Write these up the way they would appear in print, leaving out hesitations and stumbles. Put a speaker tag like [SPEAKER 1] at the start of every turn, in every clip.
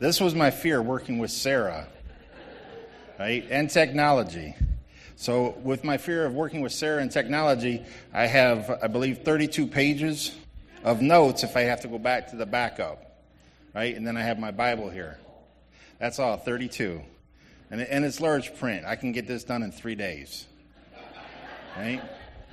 [SPEAKER 1] This was my fear working with Sarah, right, and technology. So with my fear of working with Sarah and technology, I have, I believe, 32 pages of notes if I have to go back to the backup, right? And then I have my Bible here. That's all, 32. And it's large print. I can get this done in 3 days, right?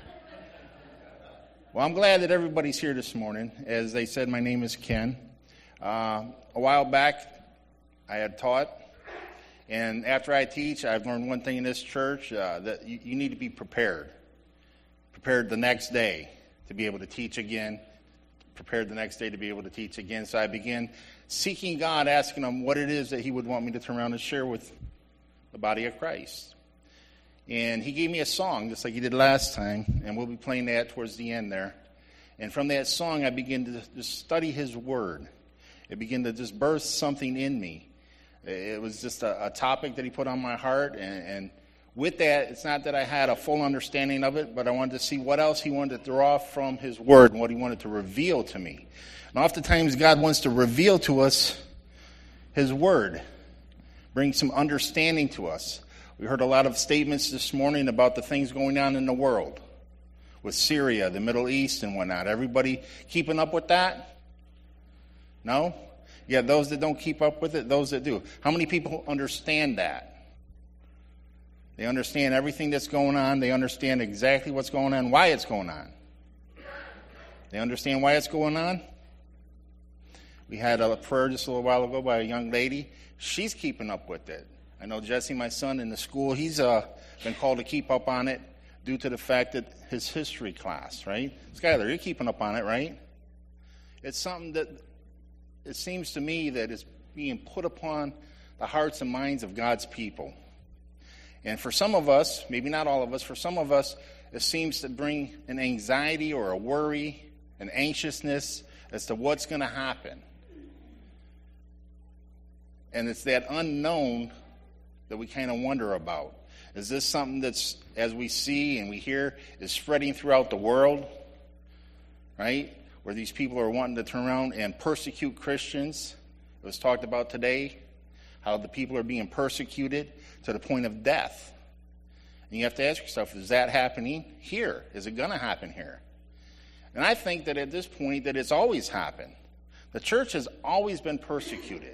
[SPEAKER 1] Well, I'm glad that everybody's here this morning. As they said, my name is Ken. A while back, I had taught, and after I teach, I've learned one thing in this church, that you need to be prepared the next day to be able to teach again, prepared the next day to be able to teach again. So I began seeking God, asking Him what it is that He would want me to turn around and share with the body of Christ. And He gave me a song, just like He did last time, and we'll be playing that towards the end there. And from that song, I began to just study His Word. It began to just birth something in me. It was just a topic that He put on my heart, and with that, it's not that I had a full understanding of it, but I wanted to see what else He wanted to draw from His Word and what He wanted to reveal to me. And oftentimes, God wants to reveal to us His Word, bring some understanding to us. We heard a lot of statements this morning about the things going on in the world with Syria, the Middle East, and whatnot. Everybody keeping up with that? No? Yeah, those that don't keep up with it, those that do. How many people understand that? They understand everything that's going on. They understand exactly what's going on, why it's going on. They understand why it's going on? We had a prayer just a little while ago by a young lady. She's keeping up with it. I know Jesse, my son, in the school, he's been called to keep up on it due to the fact that his history class, right? Skylar, you're keeping up on it, right? It's something that it seems to me that is being put upon the hearts and minds of God's people. And for some of us, maybe not all of us, for some of us, it seems to bring an anxiety or a worry, an anxiousness as to what's going to happen. And it's that unknown that we kind of wonder about. Is this something that's, as we see and we hear, is spreading throughout the world, right? Where these people are wanting to turn around and persecute Christians. It was talked about today, how the people are being persecuted to the point of death. And you have to ask yourself, is that happening here? Is it going to happen here? And I think that at this point that it's always happened. The church has always been persecuted.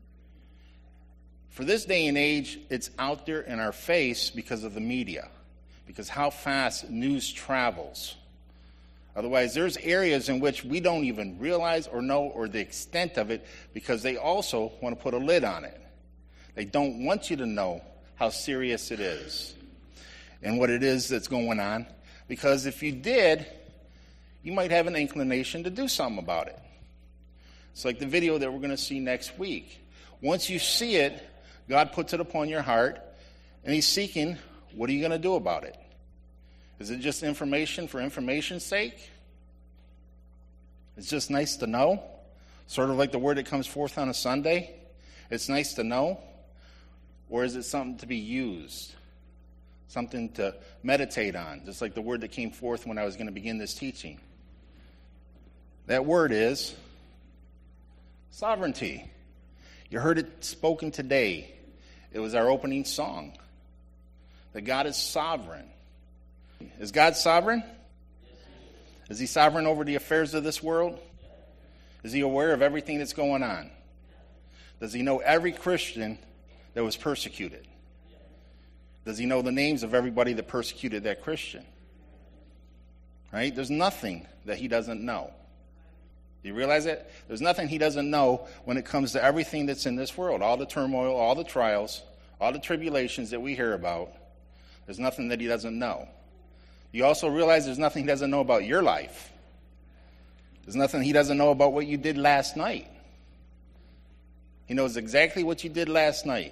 [SPEAKER 1] For this day and age, it's out there in our face because of the media, because how fast news travels. Otherwise, there's areas in which we don't even realize or know or the extent of it because they also want to put a lid on it. They don't want you to know how serious it is and what it is that's going on, because if you did, you might have an inclination to do something about it. It's like the video that we're going to see next week. Once you see it, God puts it upon your heart, and He's seeking, what are you going to do about it? Is it just information for information's sake? It's just nice to know? Sort of like the word that comes forth on a Sunday? It's nice to know? Or is it something to be used? Something to meditate on, just like the word that came forth when I was going to begin this teaching. That word is sovereignty. You heard it spoken today. It was our opening song. That God is sovereign. Is God sovereign? Is He sovereign over the affairs of this world? Is He aware of everything that's going on? Does He know every Christian that was persecuted? Does He know the names of everybody that persecuted that Christian? Right? There's nothing that He doesn't know. Do you realize that? There's nothing He doesn't know when it comes to everything that's in this world. All the turmoil, all the trials, all the tribulations that we hear about. There's nothing that He doesn't know. You also realize there's nothing He doesn't know about your life. There's nothing He doesn't know about what you did last night. He knows exactly what you did last night.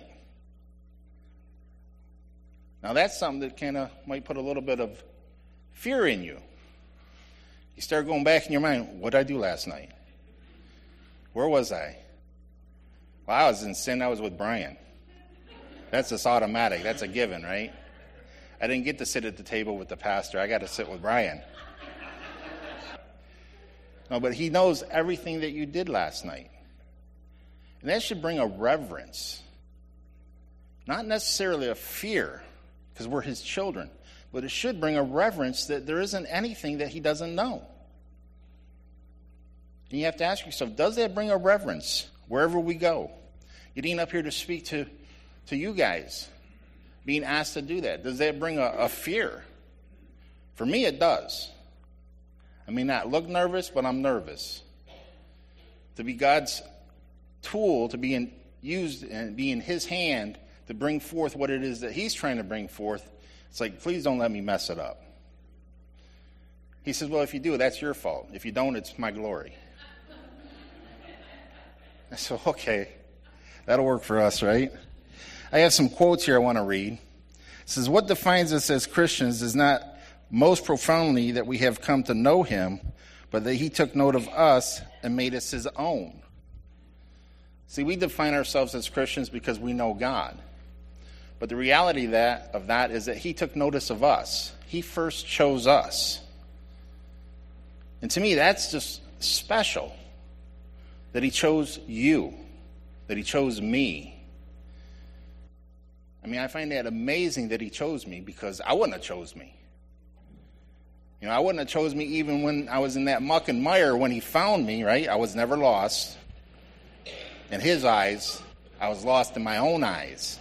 [SPEAKER 1] Now that's something that kind of might put a little bit of fear in you. You start going back in your mind, what did I do last night? Where was I? Well, I was in sin. I was with Brian. That's just automatic. That's a given, right? I didn't get to sit at the table with the pastor. I got to sit with Brian. No, but He knows everything that you did last night. And that should bring a reverence. Not necessarily a fear, because we're his children, but it should bring a reverence that there isn't anything that he doesn't know. And you have to ask yourself, does that bring a reverence wherever we go? Getting up here to speak to you guys, being asked to do that, does that bring a fear? For me, it does. I may not look nervous, but I'm nervous. To be God's tool, to be used and be in his hand to bring forth what it is that he's trying to bring forth, it's like, please don't let me mess it up. He says, well, if you do, that's your fault. If you don't, it's my glory. I said, okay, that'll work for us, right? I have some quotes here I want to read. It says, what defines us as Christians is not most profoundly that we have come to know him, but that he took note of us and made us his own. See, we define ourselves as Christians because we know God. But the reality of that is that he took notice of us. He first chose us. And to me, that's just special. That he chose you. That he chose me. I mean, I find that amazing that he chose me, because I wouldn't have chose me. You know, I wouldn't have chose me even when I was in that muck and mire when he found me, right? I was never lost. In his eyes, I was lost in my own eyes.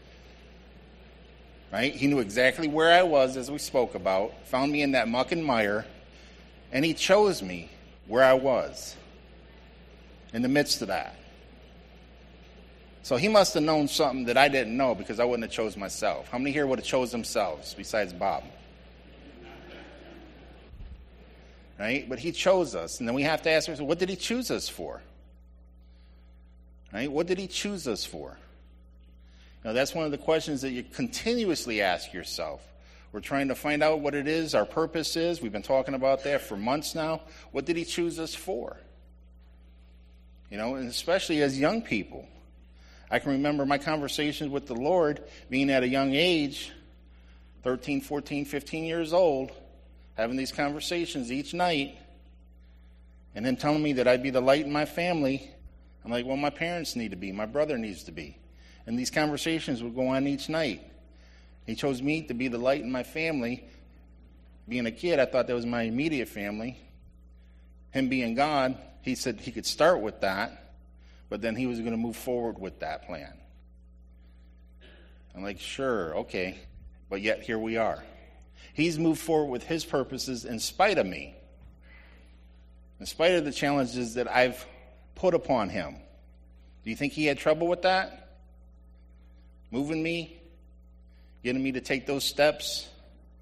[SPEAKER 1] Right? He knew exactly where I was, as we spoke about, found me in that muck and mire, and he chose me where I was, in the midst of that. So he must have known something that I didn't know, because I wouldn't have chose myself. How many here would have chose themselves besides Bob? Right? But he chose us, and then we have to ask ourselves, what did he choose us for? Right? What did he choose us for? Now, that's one of the questions that you continuously ask yourself. We're trying to find out what it is, our purpose is. We've been talking about that for months now. What did he choose us for? You know, and especially as young people. I can remember my conversations with the Lord being at a young age, 13, 14, 15 years old, having these conversations each night, and him telling me that I'd be the light in my family. I'm like, well, my parents need to be, my brother needs to be. And these conversations would go on each night. He chose me to be the light in my family. Being a kid, I thought that was my immediate family. Him being God, he said he could start with that, but then he was going to move forward with that plan. I'm like, sure, okay, but yet here we are. He's moved forward with his purposes in spite of me, in spite of the challenges that I've put upon him. Do you think he had trouble with that? Moving me, getting me to take those steps?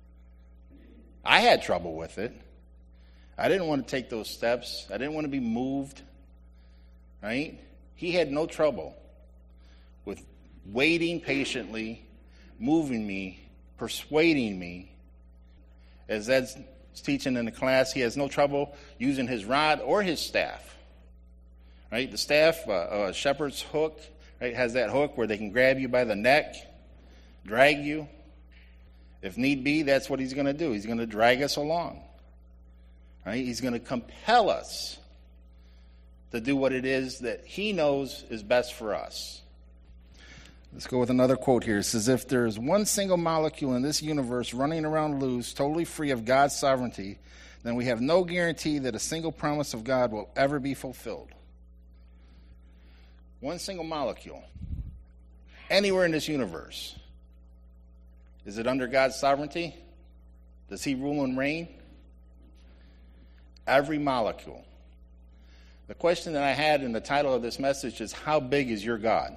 [SPEAKER 1] I had trouble with it. I didn't want to take those steps. I didn't want to be moved, right? He had no trouble with waiting patiently, moving me, persuading me. As Ed's teaching in the class, he has no trouble using his rod or his staff, right? The staff, a shepherd's hook, right, has that hook where they can grab you by the neck, drag you. If need be, that's what he's going to do. He's going to drag us along. Right? He's going to compel us to do what it is that he knows is best for us. Let's go with another quote here. It says, if there is one single molecule in this universe running around loose, totally free of God's sovereignty, then we have no guarantee that a single promise of God will ever be fulfilled. One single molecule, anywhere in this universe. Is it under God's sovereignty? Does he rule and reign? Every molecule. The question that I had in the title of this message is, how big is your God?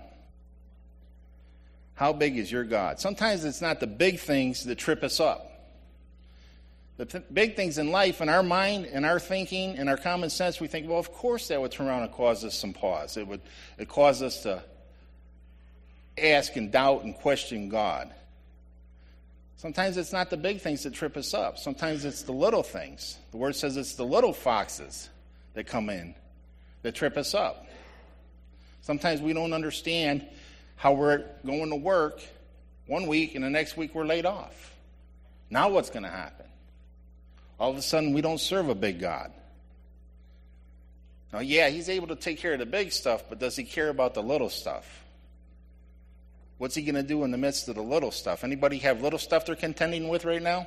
[SPEAKER 1] How big is your God? Sometimes it's not the big things that trip us up. The big things in life, in our mind, in our thinking, in our common sense, we think, well, of course that would turn around and cause us some pause. It cause us to ask and doubt and question God. Sometimes it's not the big things that trip us up. Sometimes it's the little things. The word says it's the little foxes that come in that trip us up. Sometimes we don't understand how we're going to work one week and the next week we're laid off. Now what's going to happen? All of a sudden we don't serve a big God. Now, yeah, he's able to take care of the big stuff, but does he care about the little stuff? What's he going to do in the midst of the little stuff? Anybody have little stuff they're contending with right now?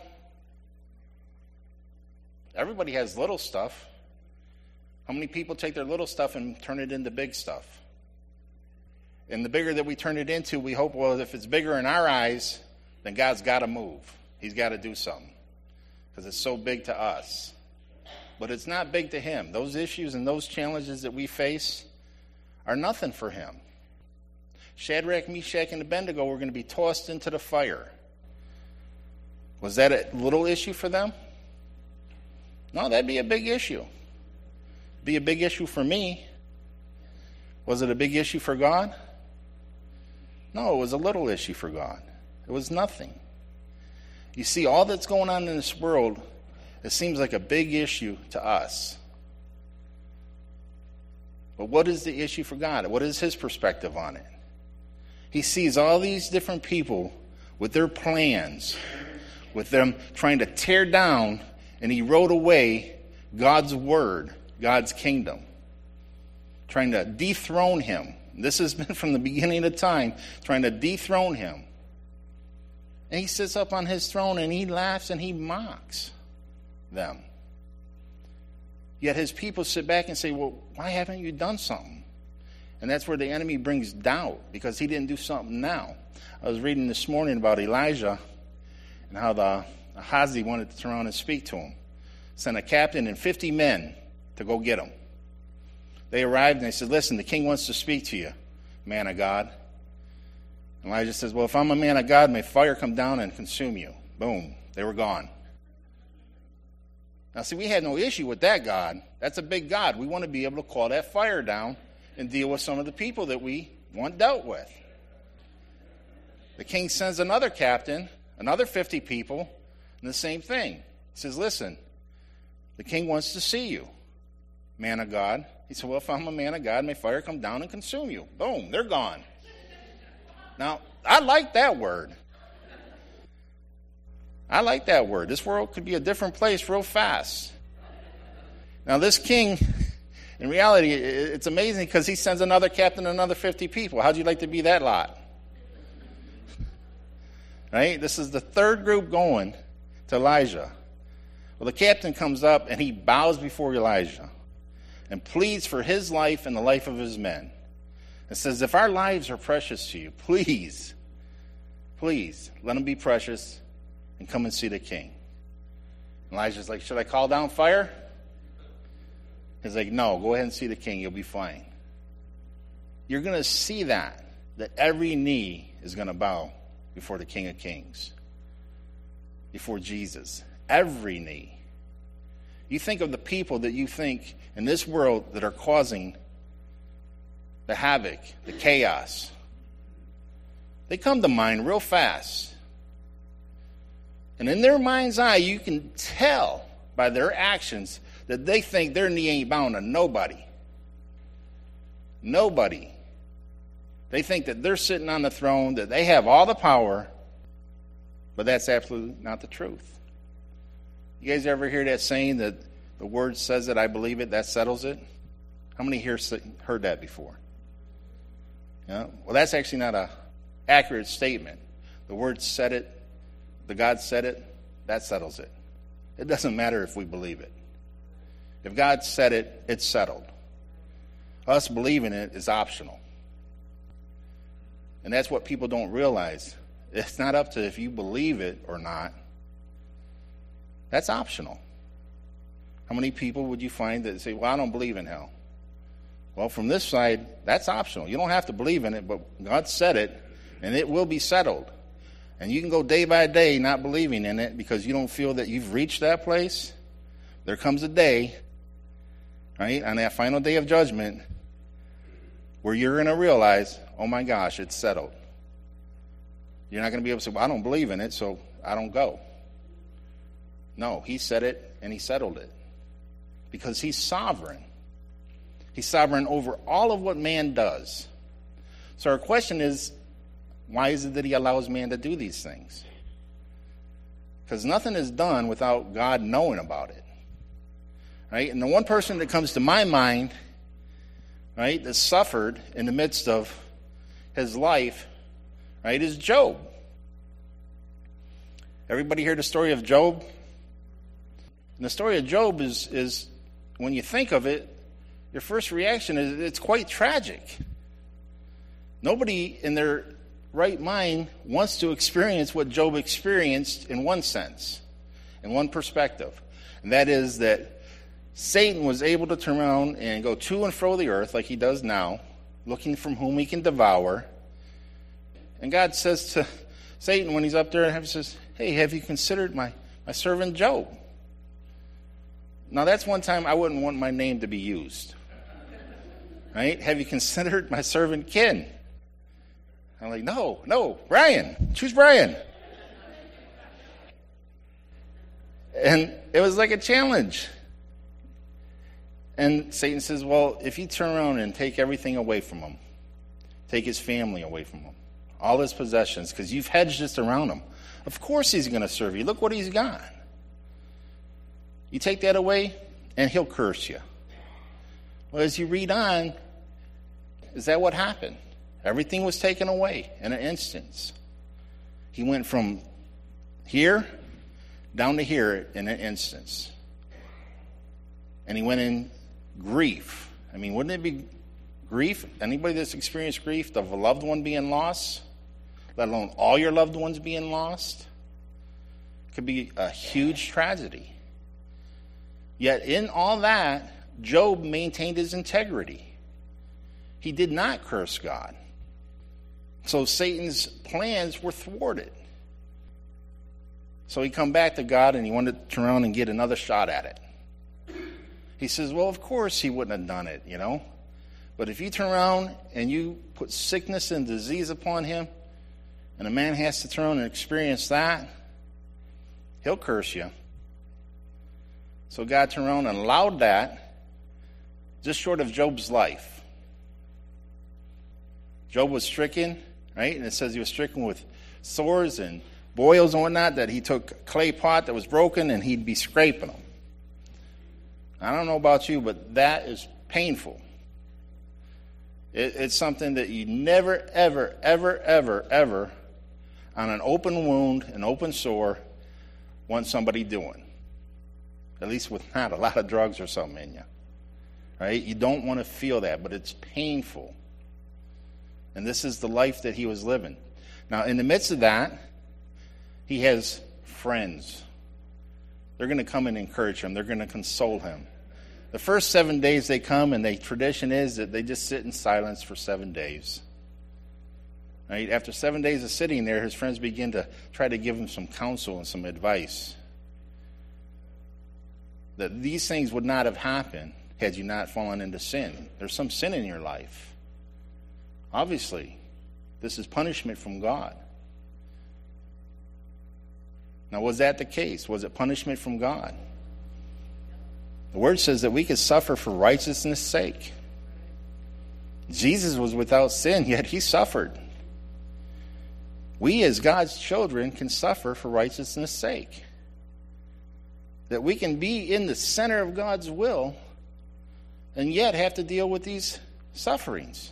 [SPEAKER 1] Everybody has little stuff. How many people take their little stuff and turn it into big stuff? And the bigger that we turn it into, we hope, well, if it's bigger in our eyes, then God's got to move. He's got to do something because it's so big to us. But it's not big to him. Those issues and those challenges that we face are nothing for him. Shadrach, Meshach, and Abednego were going to be tossed into the fire. Was that a little issue for them? No, that'd be a big issue. It'd be a big issue for me. Was it a big issue for God? No, it was a little issue for God. It was nothing. You see, all that's going on in this world, it seems like a big issue to us. But what is the issue for God? What is his perspective on it? He sees all these different people with their plans, with them trying to tear down and erode away God's word, God's kingdom, trying to dethrone him. This has been from the beginning of time, trying to dethrone him. And he sits up on his throne and he laughs and he mocks them. Yet his people sit back and say, well, why haven't you done something? And that's where the enemy brings doubt, because he didn't do something now. I was reading this morning about Elijah and how the Ahazi wanted to turn around and speak to him. Sent a captain and 50 men to go get him. They arrived and they said, listen, the king wants to speak to you, man of God. Elijah says, well, if I'm a man of God, may fire come down and consume you. Boom. They were gone. Now, see, we had no issue with that God. That's a big God. We want to be able to call that fire down and deal with some of the people that we want dealt with. The king sends another captain, another 50 people, and the same thing. He says, listen, the king wants to see you, man of God. He said, well, if I'm a man of God, may fire come down and consume you. Boom, they're gone. Now, I like that word. I like that word. This world could be a different place real fast. Now, this king, in reality, it's amazing because he sends another captain and another 50 people. How'd you like to be that lot? Right? This is the third group going to Elijah. Well, the captain comes up and he bows before Elijah and pleads for his life and the life of his men. And says, if our lives are precious to you, please, please, let them be precious and come and see the king. Elijah's like, should I call down fire? He's like, no, go ahead and see the king. You'll be fine. You're going to see that every knee is going to bow before the King of Kings, before Jesus. Every knee. You think of the people that you think in this world that are causing the havoc, the chaos. They come to mind real fast. And in their mind's eye, you can tell by their actions that they think their knee ain't bound to nobody. Nobody. They think that they're sitting on the throne, that they have all the power, but that's absolutely not the truth. You guys ever hear that saying that the word says it, I believe it, that settles it? How many here heard that before? Yeah? Well, that's actually not an accurate statement. The word said it, the God said it, that settles it. It doesn't matter if we believe it. If God said it, it's settled. Us believing it is optional. And that's what people don't realize. It's not up to if you believe it or not. That's optional. How many people would you find that say, well, I don't believe in hell? Well, from this side, that's optional. You don't have to believe in it, but God said it, and it will be settled. And you can go day by day not believing in it because you don't feel that you've reached that place. There comes a day, right, on that final day of judgment where you're going to realize, oh my gosh, it's settled. You're not going to be able to say, well, I don't believe in it, so I don't go. No, he said it and he settled it because he's sovereign. He's sovereign over all of what man does. So our question is, why is it that he allows man to do these things? Because nothing is done without God knowing about it. Right? And the one person that comes to my mind right, that suffered in the midst of his life, right, is Job. Everybody hear the story of Job? And the story of Job is, when you think of it, your first reaction is it's quite tragic. Nobody in their right mind wants to experience what Job experienced in one sense, in one perspective. And that is that Satan was able to turn around and go to and fro the earth like he does now, looking from whom he can devour. And God says to Satan when he's up there in heaven, says, hey, have you considered my servant Job? Now that's one time I wouldn't want my name to be used. Right? Have you considered my servant Ken? I'm like, no, Brian. Choose Brian. And it was like a challenge. And Satan says, well, if you turn around and take everything away from him, take his family away from him, all his possessions, because you've hedged this around him, of course he's going to serve you. Look what he's got. You take that away, and he'll curse you. Well, as you read on, is that what happened? Everything was taken away in an instance. He went from here down to here in an instance. And he went in grief. I mean, wouldn't it be grief? Anybody that's experienced grief of a loved one being lost, let alone all your loved ones being lost, could be a huge tragedy. Yet in all that, Job maintained his integrity. He did not curse God. So Satan's plans were thwarted. So he come back to God and he wanted to turn around and get another shot at it. He says, well, of course he wouldn't have done it, But if you turn around and you put sickness and disease upon him, and a man has to turn around and experience that, he'll curse you. So God turned around and allowed that just short of Job's life. Job was stricken, right? And it says he was stricken with sores and boils and whatnot, that he took a clay pot that was broken and he'd be scraping them. I don't know about you, but that is painful. It's something that you never, ever, ever, ever, ever, on an open wound, an open sore, want somebody doing. At least with not a lot of drugs or something in you. Right? You don't want to feel that, but it's painful. And this is the life that he was living. Now, in the midst of that, he has friends. They're going to come and encourage him. They're going to console him. The first 7 days they come, and the tradition is that they just sit in silence for 7 days. Right? After 7 days of sitting there, his friends begin to try to give him some counsel and some advice. That these things would not have happened had you not fallen into sin. There's some sin in your life. Obviously, this is punishment from God. Now, was that the case? Was it punishment from God? The Word says that we could suffer for righteousness' sake. Jesus was without sin, yet he suffered. We, as God's children, can suffer for righteousness' sake. That we can be in the center of God's will and yet have to deal with these sufferings.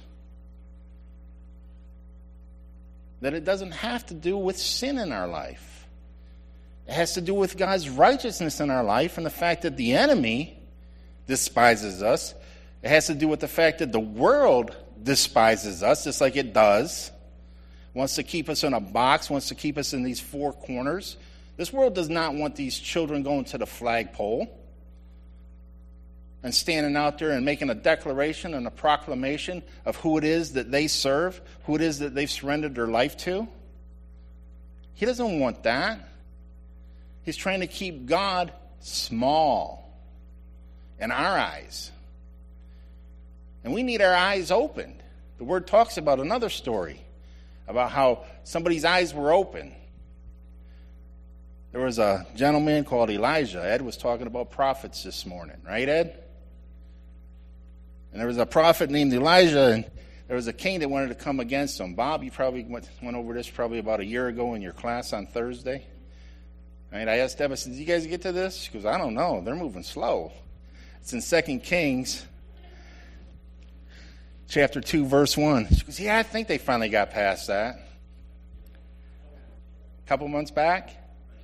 [SPEAKER 1] That it doesn't have to do with sin in our life. It has to do with God's righteousness in our life and the fact that the enemy despises us. It has to do with the fact that the world despises us, just like it does. Wants to keep us in a box, wants to keep us in these four corners. This world does not want these children going to the flagpole and standing out there and making a declaration and a proclamation of who it is that they serve, who it is that they've surrendered their life to. He doesn't want that. He's trying to keep God small in our eyes. And we need our eyes opened. The Word talks about another story about how somebody's eyes were open. There was a gentleman called Elijah. Ed was talking about prophets this morning. Right, Ed? And there was a prophet named Elijah, and there was a king that wanted to come against him. Bob, you probably went over this probably about a year ago in your class on Thursday. Right? I asked Deb, I said, did you guys get to this? She goes, I don't know. They're moving slow. It's in 2 Kings. chapter 2, verse 1. She goes, yeah, I think they finally got past that. A couple months back?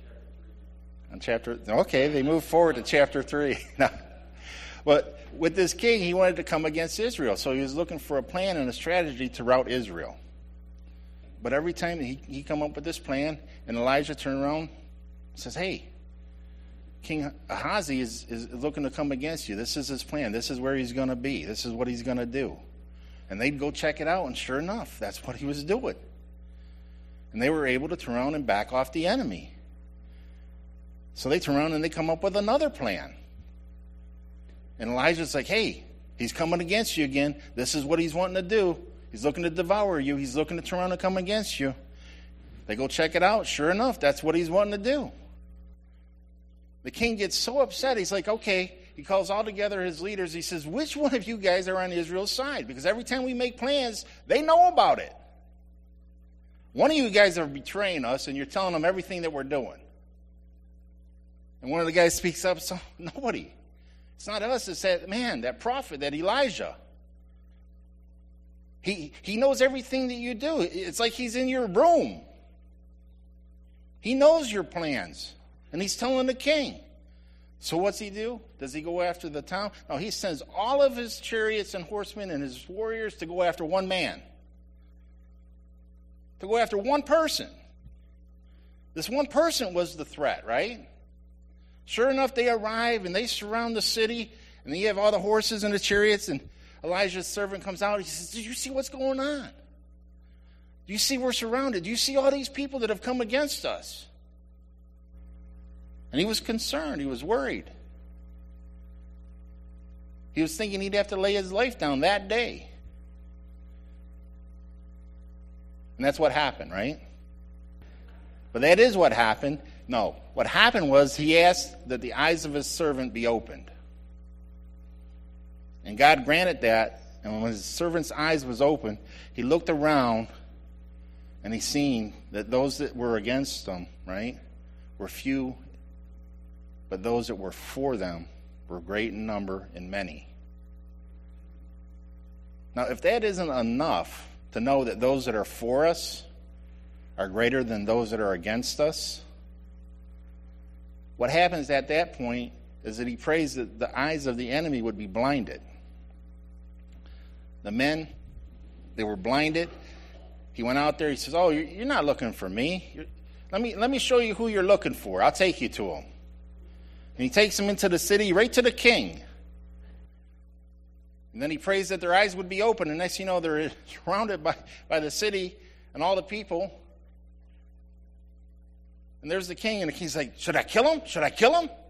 [SPEAKER 1] Okay, they moved forward to chapter 3. But with this king, he wanted to come against Israel. So he was looking for a plan and a strategy to rout Israel. But every time he come up with this plan, and Elijah turned around and says, hey, King Ahazi is looking to come against you. This is his plan. This is where he's going to be. This is what he's going to do. And they'd go check it out, and sure enough, that's what he was doing. And they were able to turn around and back off the enemy. So they turn around and they come up with another plan. And Elijah's like, hey, he's coming against you again. This is what he's wanting to do. He's looking to devour you. He's looking to turn around and come against you. They go check it out. Sure enough, that's what he's wanting to do. The king gets so upset. He's like, okay. He calls all together his leaders. He says, which one of you guys are on Israel's side? Because every time we make plans, they know about it. One of you guys are betraying us, and you're telling them everything that we're doing. And one of the guys speaks up, so nobody. It's not us. It's that man, that prophet, that Elijah. He knows everything that you do. It's like he's in your room. He knows your plans. And he's telling the king. So what's he do? Does he go after the town? No, he sends all of his chariots and horsemen and his warriors to go after one man. To go after one person. This one person was the threat, right? Sure enough, they arrive and they surround the city. And then you have all the horses and the chariots. And Elijah's servant comes out. He says, do you see what's going on? Do you see we're surrounded? Do you see all these people that have come against us? And he was concerned. He was worried. He was thinking he'd have to lay his life down that day. And that's what happened, right? But that is what happened. No, what happened was he asked that the eyes of his servant be opened. And God granted that. And when his servant's eyes was open, he looked around and he seen that those that were against him, right, were few. But those that were for them were great in number and many. Now, if that isn't enough to know that those that are for us are greater than those that are against us, what happens at that point is that he prays that the eyes of the enemy would be blinded. The men, they were blinded. He went out there. He says, oh, you're not looking for me. Let me show you who you're looking for. I'll take you to him. And he takes them into the city, right to the king. And then he prays that their eyes would be open. And next thing you know, they're surrounded by the city and all the people. And there's the king, and the king's like, should I kill him? Should I kill him?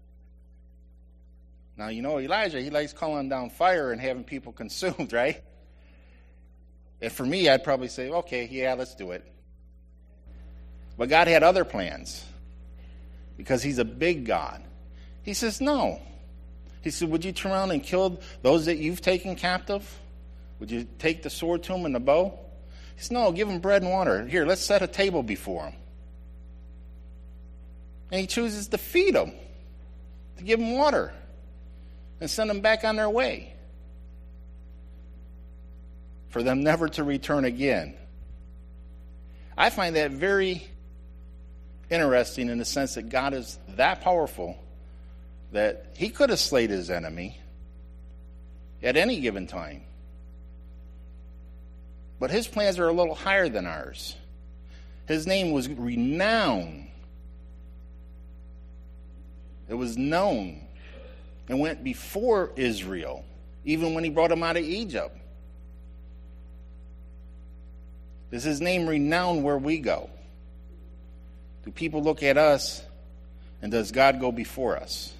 [SPEAKER 1] Now, you know Elijah, he likes calling down fire and having people consumed, right? And for me, I'd probably say, okay, yeah, let's do it. But God had other plans because he's a big God. He says, no. He said, would you turn around and kill those that you've taken captive? Would you take the sword to them and the bow? He says, no, give them bread and water. Here, let's set a table before them. And he chooses to feed them, to give them water, and send them back on their way, for them never to return again. I find that very interesting in the sense that God is that powerful that he could have slayed his enemy at any given time. But his plans are a little higher than ours. His name was renowned. It was known and went before Israel, even when he brought them out of Egypt. Is his name renowned where we go? Do people look at us, and does God go before us?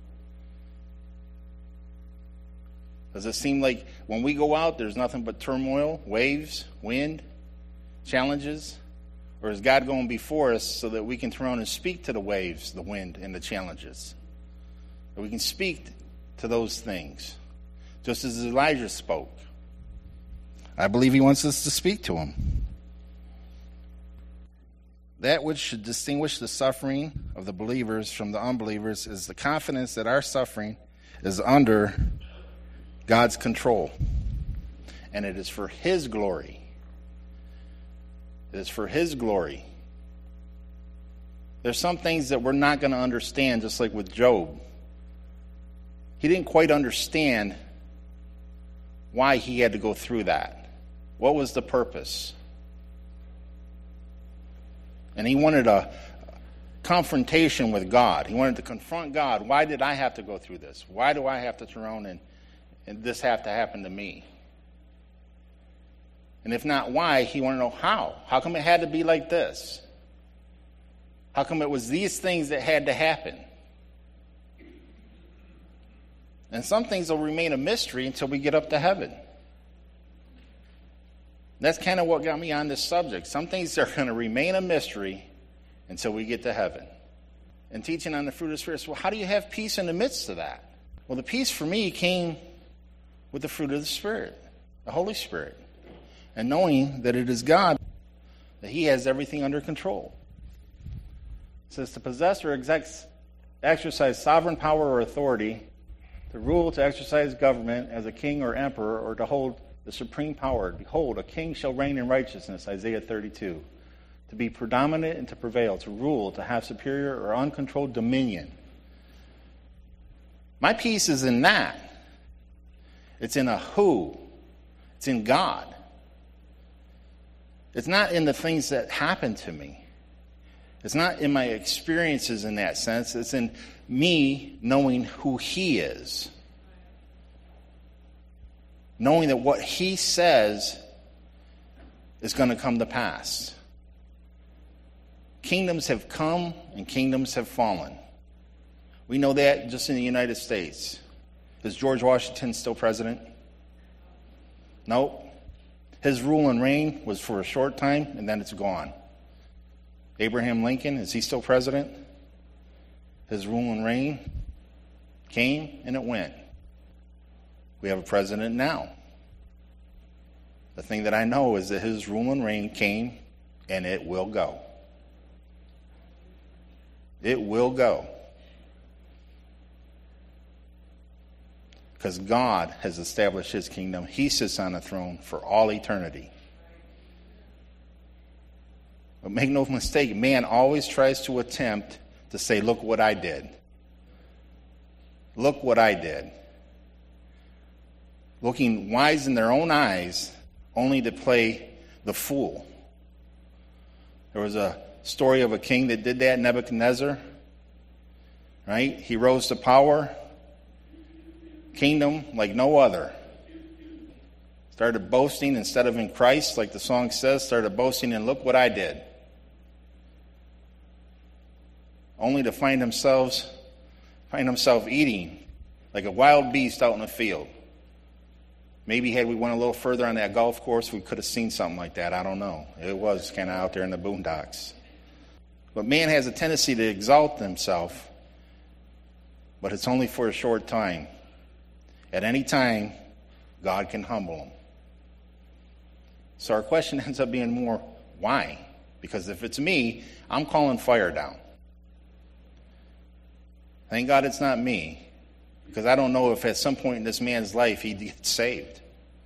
[SPEAKER 1] Does it seem like when we go out, there's nothing but turmoil, waves, wind, challenges? Or is God going before us so that we can turn around and speak to the waves, the wind, and the challenges? That we can speak to those things, just as Elijah spoke. I believe he wants us to speak to him. That which should distinguish the suffering of the believers from the unbelievers is the confidence that our suffering is under God's control and it is for His glory. It is for His glory. There's some things that we're not going to understand, just like with Job. He didn't quite understand why he had to go through that. What was the purpose? And he wanted a confrontation with God. He wanted to confront God. Why did I have to go through this? Why do I have to turn around and this have to happen to me? And if not why, he wanted to know how. How come it had to be like this? How come it was these things that had to happen? And some things will remain a mystery until we get up to heaven. That's kind of what got me on this subject. Some things are going to remain a mystery until we get to heaven. And teaching on the fruit of the Spirit. So how do you have peace in the midst of that? Well, the peace for me came with the fruit of the Spirit, the Holy Spirit. And knowing that it is God, that He has everything under control. It says to possess or exercise sovereign power or authority, to rule, to exercise government as a king or emperor, or to hold the supreme power. Behold, a king shall reign in righteousness, Isaiah 32. To be predominant and to prevail, to rule, to have superior or uncontrolled dominion. My peace is in that. It's in a who. It's in God. It's not in the things that happen to me. It's not in my experiences in that sense. It's in me knowing who He is. Knowing that what He says is going to come to pass. Kingdoms have come and kingdoms have fallen. We know that just in the United States. Is George Washington still president? Nope. His rule and reign was for a short time, and then it's gone. Abraham Lincoln, is he still president? His rule and reign came and it went. We have a president now. The thing that I know is that his rule and reign came and it will go. It will go. Because God has established His kingdom. He sits on the throne for all eternity. But make no mistake, man always tries to attempt to say, look what I did. Look what I did. Looking wise in their own eyes, only to play the fool. There was a story of a king that did that, Nebuchadnezzar. Right? He rose to power. Kingdom like no other. Started boasting instead of in Christ, like the song says, started boasting and look what I did. Only to find himself eating like a wild beast out in the field. Maybe had we went a little further on that golf course, we could have seen something like that. I don't know. It was kind of out there in the boondocks. But man has a tendency to exalt himself, but it's only for a short time. At any time, God can humble him. So our question ends up being more, why? Because if it's me, I'm calling fire down. Thank God it's not me, because I don't know if at some point in this man's life he gets saved.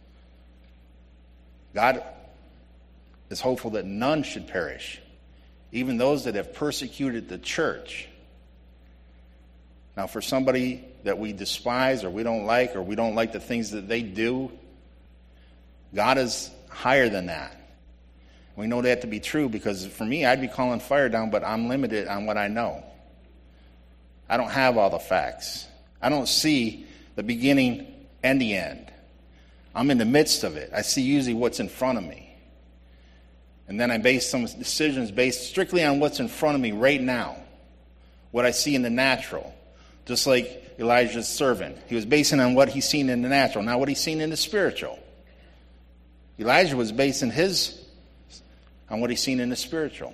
[SPEAKER 1] God is hopeful that none should perish, even those that have persecuted the church. Now, for somebody that we despise or we don't like the things that they do, God is higher than that. We know that to be true because for me, I'd be calling fire down, but I'm limited on what I know. I don't have all the facts. I don't see the beginning and the end. I'm in the midst of it. I see usually what's in front of me. And then I base some decisions based strictly on what's in front of me right now, what I see in the natural. Just like Elijah's servant. He was basing on what he's seen in the natural, not what he's seen in the spiritual. Elijah was basing his on what he's seen in the spiritual.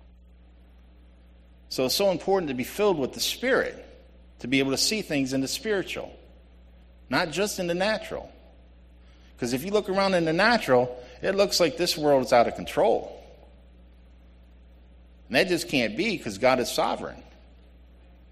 [SPEAKER 1] So it's so important to be filled with the Spirit, to be able to see things in the spiritual, not just in the natural. Because if you look around in the natural, it looks like this world is out of control. And that just can't be because God is sovereign.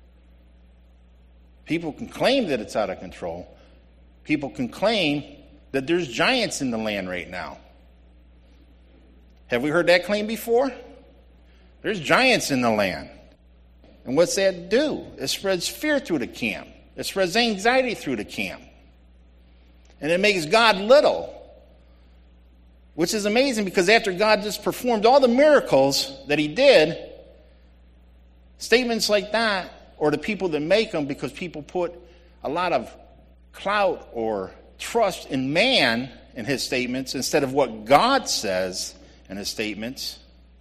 [SPEAKER 1] People can claim that it's out of control. People can claim that there's giants in the land right now. Have we heard that claim before? There's giants in the land. And what's that do? It spreads fear through the camp. It spreads anxiety through the camp. And it makes God little. Which is amazing, because after God just performed all the miracles that he did, statements like that, or the people that make them, because people put a lot of clout or trust in man in his statements instead of what God says in his statements.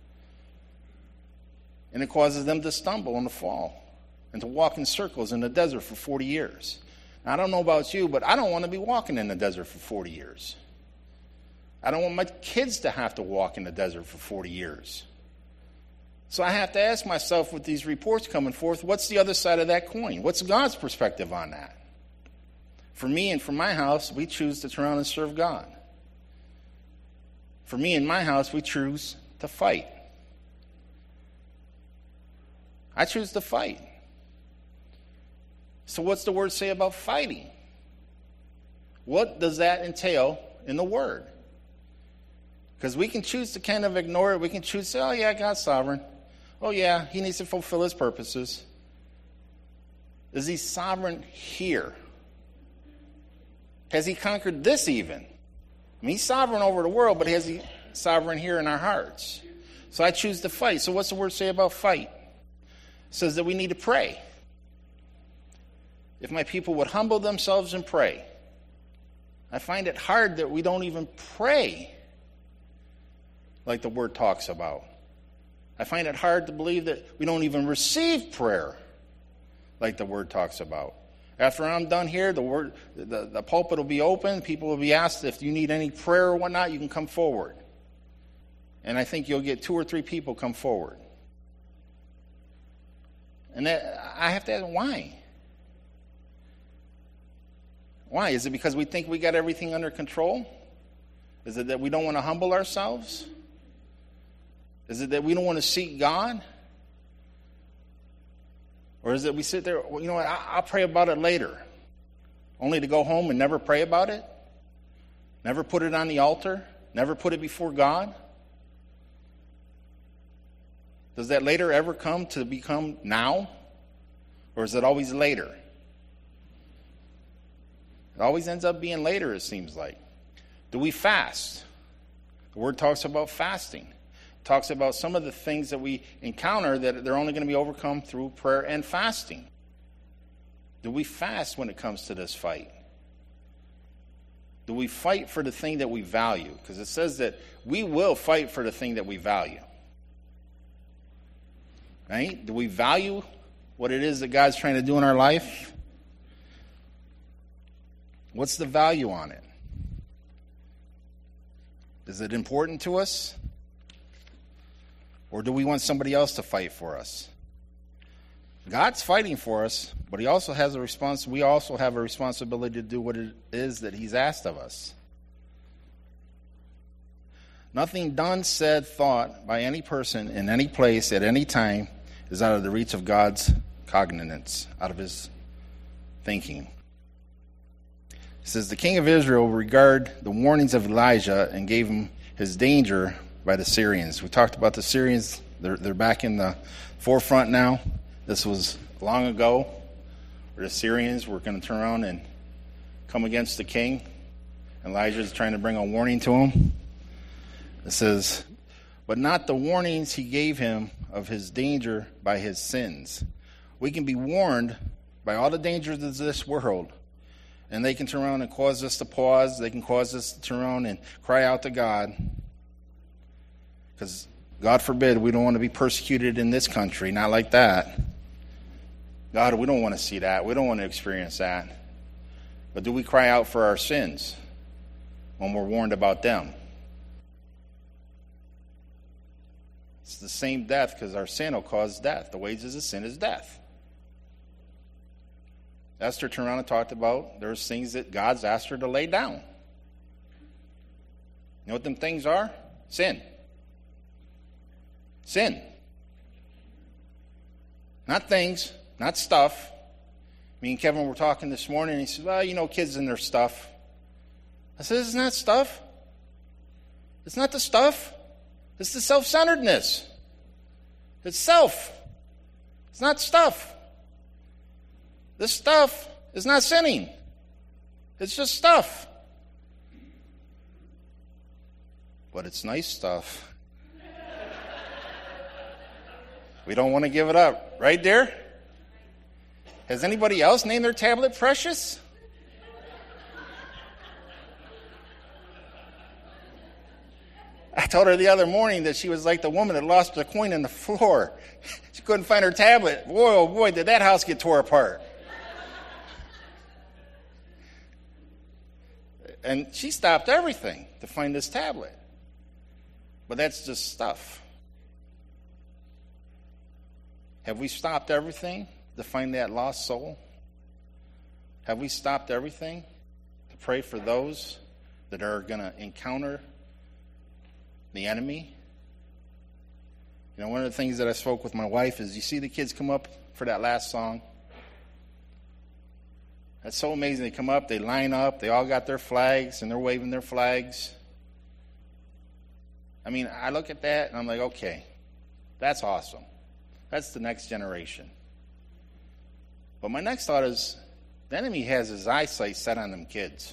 [SPEAKER 1] And it causes them to stumble and to fall and to walk in circles in the desert for 40 years. Now, I don't know about you, but I don't want to be walking in the desert for 40 years. I don't want my kids to have to walk in the desert for 40 years. So I have to ask myself, with these reports coming forth, what's the other side of that coin? What's God's perspective on that? For me and for my house, we choose to turn around and serve God. For me and my house, we choose to fight. I choose to fight. So what's the word say about fighting? What does that entail in the word? Because we can choose to kind of ignore it. We can choose to say, oh yeah, God's sovereign. Oh yeah, he needs to fulfill his purposes. Is he sovereign here? Has he conquered this even? I mean, he's sovereign over the world, but has he sovereign here in our hearts? So I choose to fight. So what's the word say about fight? It says that we need to pray. If my people would humble themselves and pray. I find it hard that we don't even pray like the word talks about. I find it hard to believe that we don't even receive prayer like the word talks about. After I'm done here, the pulpit will be open. People will be asked if you need any prayer or whatnot, you can come forward. And I think you'll get 2 or 3 people come forward. And I have to ask, why? Why? Is it because we think we got everything under control? Is it that we don't want to humble ourselves? Is it that we don't want to seek God? Or is it we sit there, well, you know what, I'll pray about it later, only to go home and never pray about it? Never put it on the altar? Never put it before God? Does that later ever come to become now? Or is it always later? It always ends up being later, it seems like. Do we fast? The word talks about fasting. It talks about some of the things that we encounter that they're only going to be overcome through prayer and fasting. Do we fast when it comes to this fight? Do we fight for the thing that we value? Because it says that we will fight for the thing that we value. Right? Do we value what it is that God's trying to do in our life? What's the value on it? Is it important to us? Or do we want somebody else to fight for us? God's fighting for us, but we also have a responsibility to do what it is that he's asked of us. Nothing done, said, thought by any person in any place at any time is out of the reach of God's cognizance, out of his thinking. It says, the king of Israel regarded the warnings of Elijah and gave him his danger by the Syrians. We talked about the Syrians. They're back in the forefront now. This was long ago where the Syrians were going to turn around and come against the king. Elijah is trying to bring a warning to him. It says, but not the warnings he gave him of his danger by his sins. We can be warned by all the dangers of this world, and they can turn around and cause us to pause. They can cause us to turn around and cry out to God. Because, God forbid, we don't want to be persecuted in this country. Not like that. God, we don't want to see that. We don't want to experience that. But do we cry out for our sins when we're warned about them? It's the same death, because our sin will cause death. The wages of sin is death. Esther turned around and talked about there's things that God's asked her to lay down. You know what them things are? Sin. Sin. Not things, not stuff. Me and Kevin were talking this morning, and he said, well, you know, kids and their stuff. I said, it's not stuff. It's not the stuff. It's the self-centeredness. It's self. It's not stuff. This stuff is not sinning. It's just stuff. But it's nice stuff. We don't want to give it up. Right there? Has anybody else named their tablet Precious? I told her the other morning that she was like the woman that lost the coin in the floor. She couldn't find her tablet. Boy, oh boy, did that house get tore apart. And she stopped everything to find this tablet. But that's just stuff. Have we stopped everything to find that lost soul? Have we stopped everything to pray for those that are going to encounter the enemy? You know, one of the things that I spoke with my wife is, you see the kids come up for that last song? That's so amazing. They come up, they line up, they all got their flags, and they're waving their flags. I mean, I look at that, and I'm like, okay, that's awesome. That's the next generation. But my next thought is, the enemy has his eyesight set on them kids.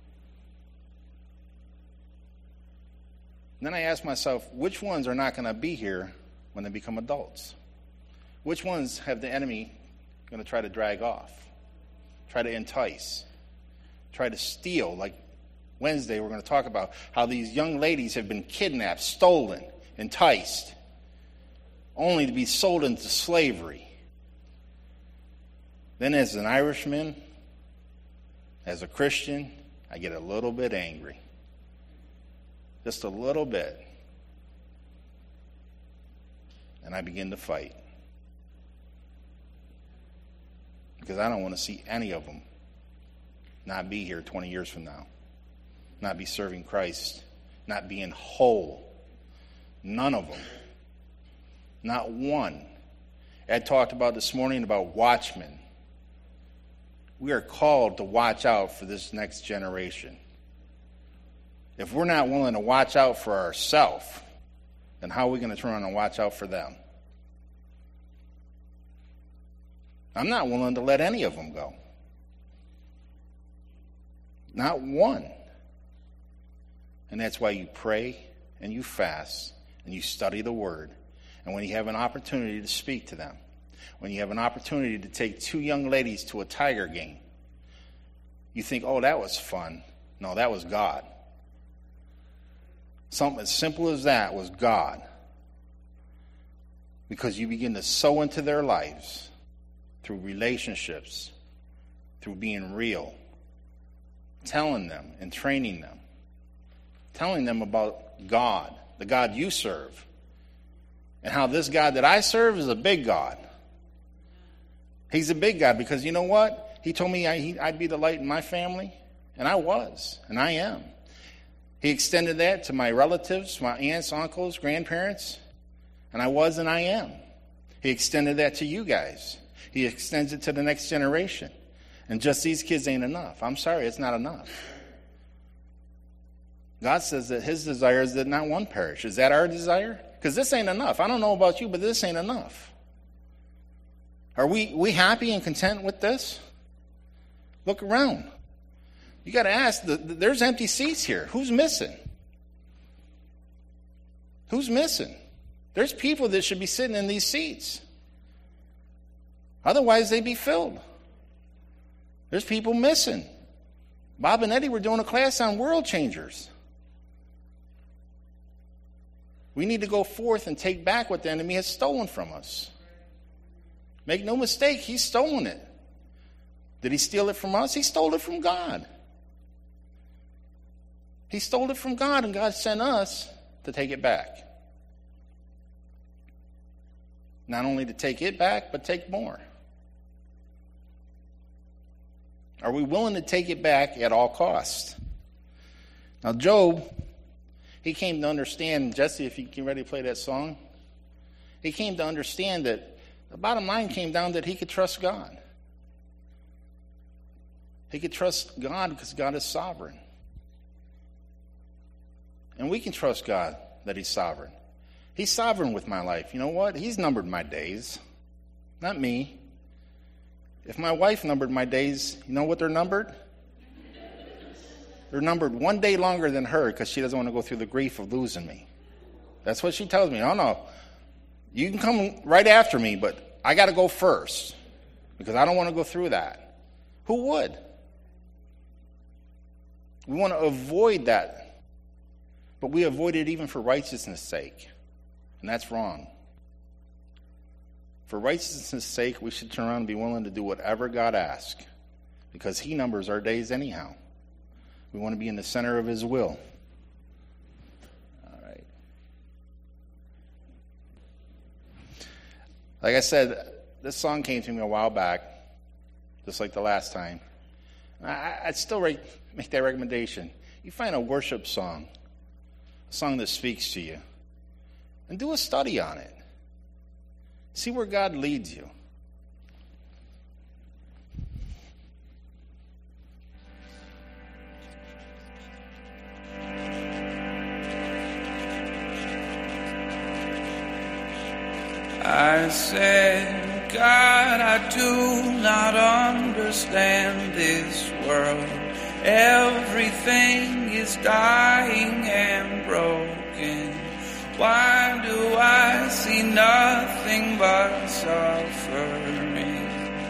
[SPEAKER 1] And then I ask myself, which ones are not going to be here when they become adults? Which ones have the enemy going to try to drag off, try to entice, try to steal? Like Wednesday, we're going to talk about how these young ladies have been kidnapped, stolen, enticed, only to be sold into slavery. Then as an Irishman, as a Christian, I get a little bit angry. Just a little bit. And I begin to fight. Because I don't want to see any of them not be here 20 years from now. Not be serving Christ. Not being whole. None of them. Not one. Ed talked about this morning about watchmen. We are called to watch out for this next generation. If we're not willing to watch out for ourselves, then how are we going to turn around and watch out for them? I'm not willing to let any of them go. Not one. And that's why you pray and you fast and you study the Word. And when you have an opportunity to speak to them, when you have an opportunity to take two young ladies to a Tiger game, you think, oh, that was fun. No, that was God. Something as simple as that was God. Because you begin to sow into their lives through relationships, through being real, telling them and training them, telling them about God, the God you serve, and how this God that I serve is a big God. He's a big God because you know what? He told me I'd be the light in my family, and I was, and I am. He extended that to my relatives, my aunts, uncles, grandparents, and I was and I am. He extended that to you guys. He extends it to the next generation. And just these kids ain't enough. I'm sorry, it's not enough. God says that his desire is that not one perish. Is that our desire? Because this ain't enough. I don't know about you, but this ain't enough. Are we happy and content with this? Look around. You got to ask, there's empty seats here. Who's missing? Who's missing? There's people that should be sitting in these seats. Otherwise, they'd be filled. There's people missing. Bob and Eddie were doing a class on world changers. We need to go forth and take back what the enemy has stolen from us. Make no mistake, he's stolen it. Did he steal it from us? He stole it from God. He stole it from God, and God sent us to take it back. Not only to take it back, but take more. Are we willing to take it back at all costs? Now, Job, he came to understand, Jesse, if you get ready to play that song, he came to understand that the bottom line came down that he could trust God. He could trust God because God is sovereign. And we can trust God that he's sovereign. He's sovereign with my life. You know what? He's numbered my days, not me. If my wife numbered my days, you know what they're numbered? They're numbered one day longer than her because she doesn't want to go through the grief of losing me. That's what she tells me. No, you can come right after me, but I got to go first because I don't want to go through that. Who would? We want to avoid that, but we avoid it even for righteousness' sake, and that's wrong. For righteousness' sake, we should turn around and be willing to do whatever God asks because he numbers our days anyhow. We want to be in the center of his will. All right. Like I said, this song came to me a while back, just like the last time. I'd still make that recommendation. You find a worship song, a song that speaks to you, and do a study on it. See where God leads you.
[SPEAKER 2] I said, God, I do not understand this world. Everything is dying and broken. Why do I see nothing but suffering?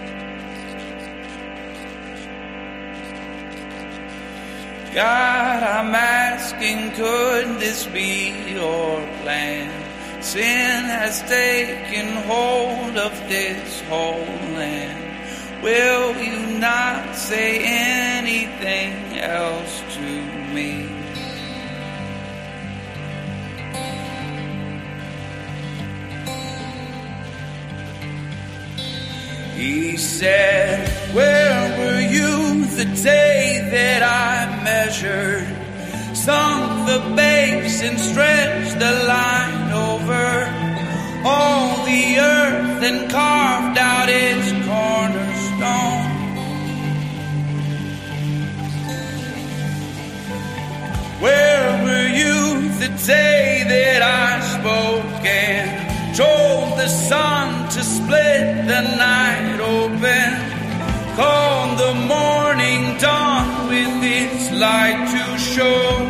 [SPEAKER 2] God, I'm asking, could this be your plan? Sin has taken hold of this whole land. Will you not say anything else to me? He said, where were you the day that I measured, sunk the base and stretched the line over all the earth and carved out its cornerstone? Where were you the day that I spoke and told the sun to split the night open, called the morning dawn with its light to show?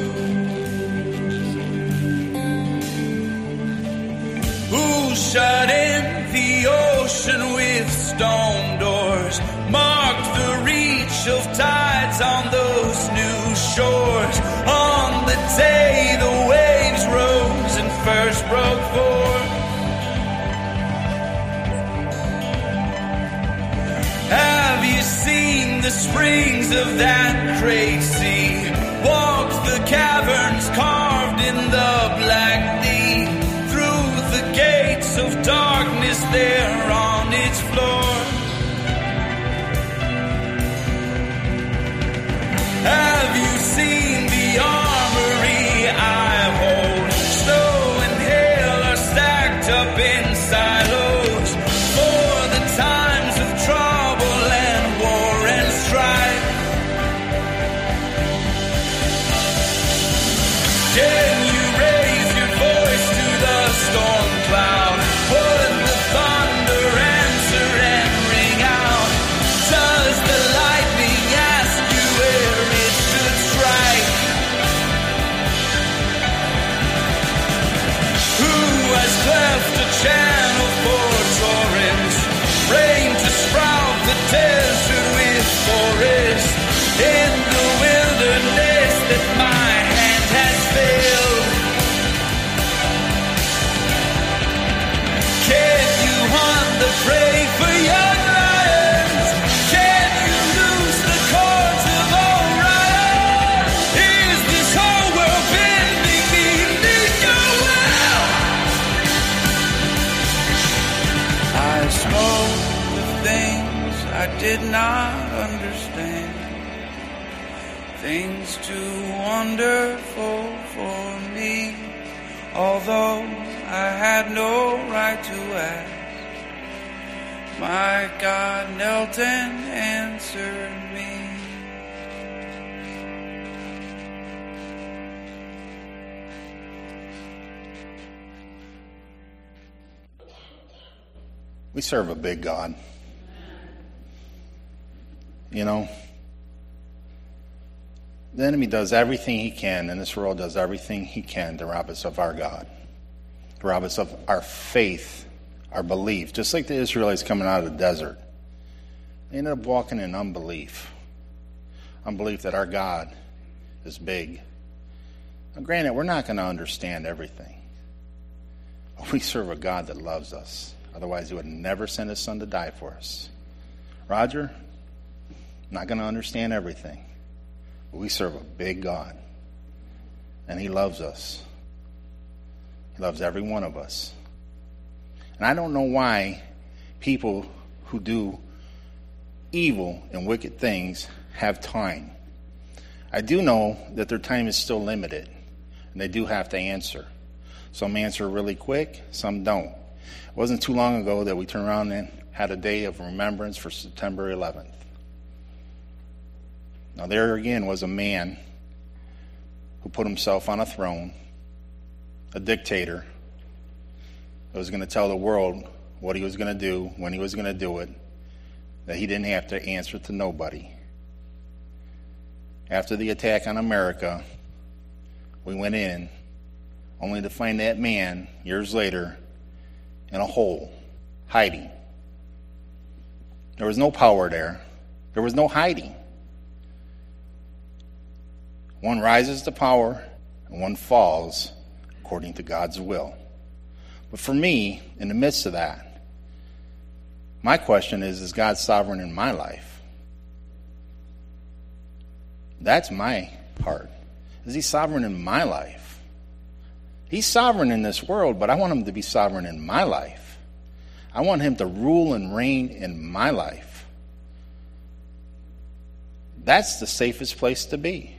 [SPEAKER 2] Who shut in the ocean with stone doors, marked the reach of tides on those new shores, on the day the waves rose and first broke forth? Have you seen the springs of that great sea? Walked the caverns carved in the black deep, through the gates of darkness there on its floor? Have you seen the armory I hold? Snow and hail are stacked up in silos for the times of trouble and war and strife. Can you raise your voice to the storm cloud? Would the thunder answer and ring out? Does the lightning ask you where it should strike? Who has cleft a channel for torrents, rain to sprout the desert with forests, in the wilderness that my hand has failed? Can you hunt the prey for young lions? Can you loose the cords of Orion? Is this whole world bending beneath your will? I spoke the things I did not understand, things too wonderful for me, although I had no right to ask. My God knelt and answered me.
[SPEAKER 1] We serve a big God. You know, the enemy does everything he can, and this world does everything he can to rob us of our God, to rob us of our faith, our belief. Just like the Israelites coming out of the desert. They ended up walking in unbelief. Unbelief that our God is big. Now, granted, we're not going to understand everything. But we serve a God that loves us. Otherwise, he would never send his son to die for us. Roger, not going to understand everything. But we serve a big God. And he loves us. He loves every one of us. And I don't know why people who do evil and wicked things have time. I do know that their time is still limited. And they do have to answer. Some answer really quick, some don't. It wasn't too long ago that we turned around and had a day of remembrance for September 11th. Now there again was a man who put himself on a throne, a dictator, that was going to tell the world what he was going to do, when he was going to do it, that he didn't have to answer to nobody. After the attack on America, we went in, only to find that man, years later, in a hole, hiding. There was no power there. There was no hiding. One rises to power, and one falls according to God's will. But for me, in the midst of that, my question is God sovereign in my life? That's my part. Is he sovereign in my life? He's sovereign in this world, but I want him to be sovereign in my life. I want him to rule and reign in my life. That's the safest place to be.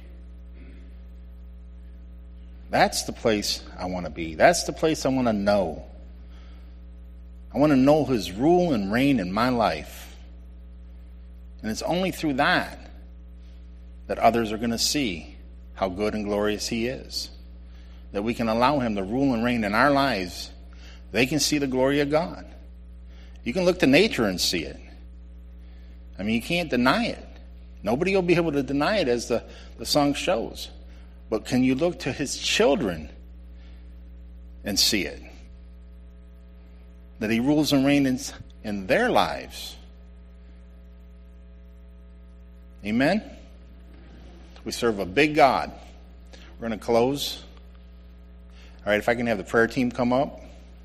[SPEAKER 1] That's the place I want to be. That's the place I want to know. I want to know his rule and reign in my life. And it's only through that others are going to see how good and glorious he is. That we can allow him to rule and reign in our lives. They can see the glory of God. You can look to nature and see it. I mean, you can't deny it. Nobody will be able to deny it, as the song shows. But can you look to his children and see it? That he rules and reigns in their lives. Amen? We serve a big God. We're going to close. All right, if I can have the prayer team come up.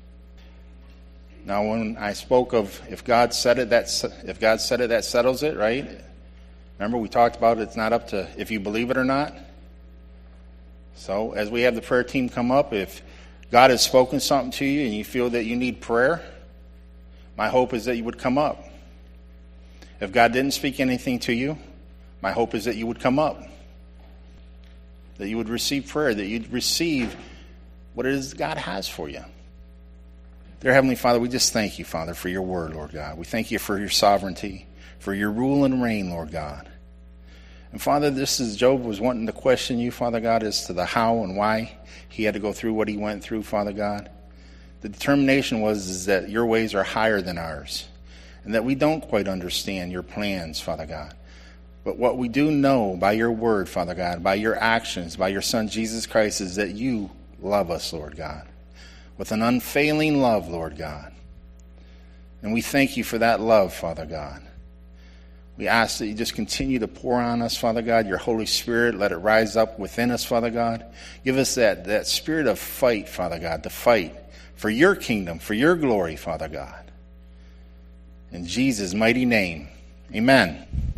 [SPEAKER 1] Now, when I spoke of if God said it, that settles it, right? Remember, we talked about it's not up to if you believe it or not. So, as we have the prayer team come up, if God has spoken something to you and you feel that you need prayer, my hope is that you would come up. If God didn't speak anything to you, my hope is that you would come up. That you would receive prayer, that you'd receive what it is God has for you. Dear Heavenly Father, we just thank you, Father, for your word, Lord God. We thank you for your sovereignty, for your rule and reign, Lord God. And Father, this is Job was wanting to question you, Father God, as to the how and why he had to go through what he went through, Father God. The determination was that your ways are higher than ours, and that we don't quite understand your plans, Father God. But what we do know by your word, Father God, by your actions, by your Son Jesus Christ, is that you love us, Lord God, with an unfailing love, Lord God. And we thank you for that love, Father God. We ask that you just continue to pour on us, Father God, your Holy Spirit. Let it rise up within us, Father God. Give us that spirit of fight, Father God, to fight for your kingdom, for your glory, Father God. In Jesus' mighty name, amen.